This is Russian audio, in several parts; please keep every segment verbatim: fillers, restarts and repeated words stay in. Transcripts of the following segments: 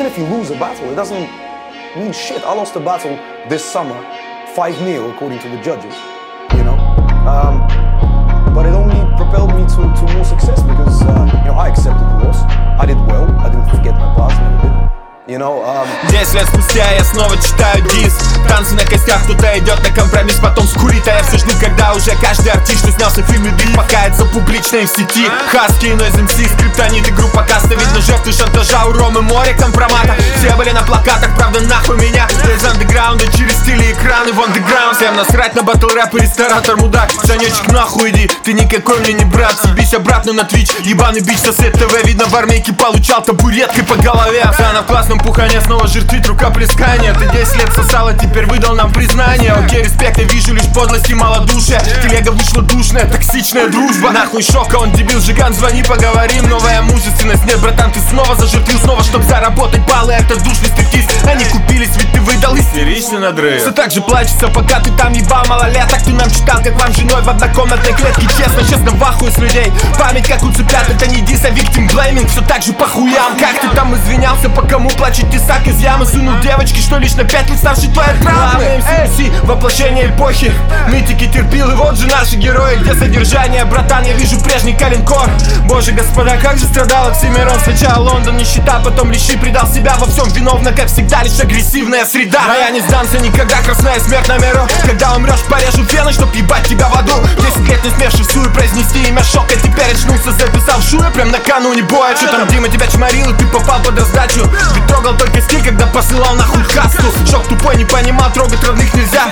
if you lose a battle, it doesn't mean shit. I lost a battle this summer, five nil according to the judges, you know. Um, but it only propelled me to, to more success because, uh, you know, I accepted the loss. I did well. I didn't forget my past, never did. You know, um... Десять лет спустя я снова читаю диск. Танцы на костях, кто-то идет на компромисс, потом скурит. А я все жду, когда уже каждый артист, что снялся в фильме «Дым», покается публично и в сети. Хаски, Noise эм си, Скриптонит и группа Каста. Видно жертвы шантажа, у Ромы море компромата. Все были на плакатах, правда нахуй меня. Из андеграунда через стили экраны в андеграунд. Всем насрать на батл рэп и ресторатор мудак. Санечек, нахуй иди, ты никакой мне не брат. Съебись обратно на твич, ебаный бич, сосед ТВ. Видно в армейке получал табуреткой по голове. Оксана в классном пухане снова жертвит рукоплескания. Ты десять лет сосала, теперь выдал нам признание. Окей, респект, я вижу лишь подлость и малодушие. Телега вышла душная, токсичная дружба. Нахуй шока, он дебил, Жиган, звони, поговорим. Новая мужественность, нет, братан, ты снова зажертвил. Снова, чтоб заработать баллы, это душный стриптиз. Они купились, ведь ты выдал истеричный надрыв. Все так же плачется, пока ты там ебал малолеток. Ты нам читал, как вам женой в однокомнатной клетке. Честно, честно, в ахуе с людей. Память как у цыплят, это не дис, а victim blaming. Все так же по хуям, как ты там извинялся, по кому плачет тесак из ямы. Сунул девочки, что лишь на пять лет старше твоей травмы. эм си эм си, воплощение эпохи. Нытики терпил, и вот же наши герои. Где содержание, братан, я вижу прежний калинкор. Боже, господа, как же страдал Оксимирон. Сначала Лондон, нищета, потом лещи. Предал себя во всем, виновна, как всегда, лишь агрессивная среда. Но я не сдамся никогда, красная смерть на миру. Когда умрешь, порежу вены, чтоб ебать тебя в аду. Десять лет не смевший в суе произнести имя Шока. Теперь очнулся, записал шуя прям накануне боя. Что там, Дима, тебя чморил, и ты попал под раздачу. Ведь трогал только стиль, когда посылал нахуй касту. Шок тупой, не понимал, трогать родных нельзя.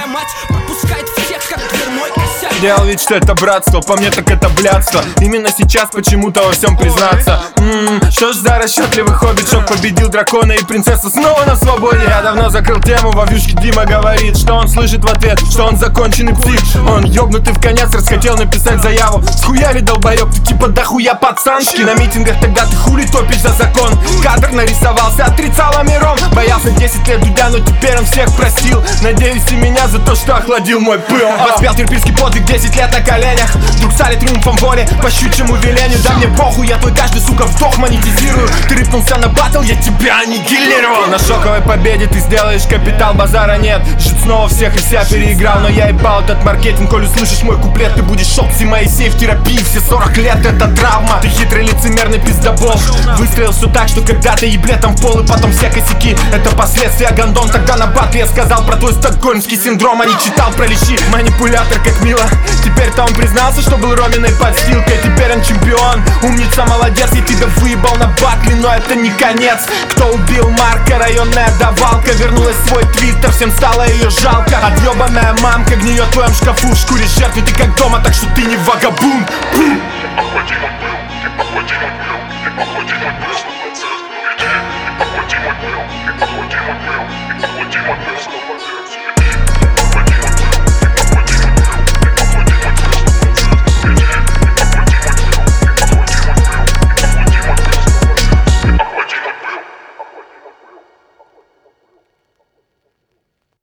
Делал вид, что это братство, по мне так это блядство. Именно сейчас почему-то во всем признаться. Ммм, что ж за расчетливый хоббит. Шок победил дракона и принцесса снова на свободе. Я давно закрыл тему, во вьюшке Дима говорит, что он слышит в ответ, что он законченный псих. Он ёбнутый в конец, расхотел написать заяву. Схуяли, долбоёб, ты типа дохуя пацанский. На митингах тогда ты хули топишь за закон. Кадр нарисовался, отрицал Амирон. Боялся десять лет Дудя, но теперь он всех простил. Надеюсь, и меня за то, что охладил мой пыл. Воспел терпильский подвиг, десять лет на коленях. Вдруг стали триумфом воли, по щучьему велению. Да мне похуй, я твой каждый, сука, вдох монетизирую. Ты рыпнулся на батл, я тебя аннигилировал. На шоковой победе ты сделаешь капитал, базара нет. Жить снова всех и вся переиграл. Но я ебал этот маркетинг, коль услышишь мой куплет, ты будешь Шокси Моисей в терапии. Все сорок лет это травма. Ты хитрый лицемерный пиздобол. Выстрелил все так, что когда-то еблетом в пол, и потом все косяки. Это последствия, гондон. Тогда на батле я сказал про твой стокгольмский синдром, а не читал про лещи. Манипулятор как мило. Теперь-то он признался, что был Роминой подстилкой. Теперь он чемпион, умница, молодец. Я тебя выебал на батле, но это не конец. Кто убил Марка, районная давалка. Вернулась в свой твиттер, всем стало ее жалко. Отъебанная мамка гниет в твоем шкафу. В шкуре жертвы ты как дома, так что ты не вагабунд. Охвати мой пыл, охвати мой пыл, охвати мой пыл, охвати мой пыл, охвати мой пыл.